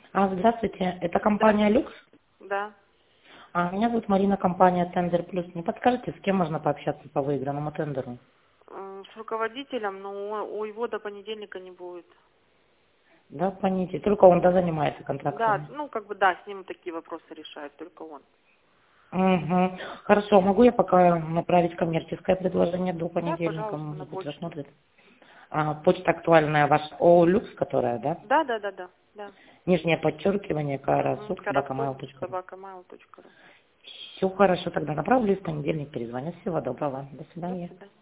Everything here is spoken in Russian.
Здравствуйте, это Да, компания «Люкс». да. Меня зовут Марина, компания «Тендер Плюс». Не подскажете, с кем можно пообщаться по выигранному тендеру? С руководителем, но у его до понедельника не будет. Да, понятие. Только он, да, занимается Да, контрактами. ну как бы да, с ним такие вопросы решает только он. Угу. Хорошо, могу я пока направить коммерческое предложение до Да, понедельника, пожалуйста, на может быть, почту. рассмотрит. Почта актуальная ваша «Люкс», которая, да? Да, да, да, да, да. Нижнее подчеркивание, Угу. Карасук, karasuk@mail.ru. собакамайл.ру. Все хорошо, тогда направлю и в понедельник перезвоню. Всего доброго. До До свидания. свидания.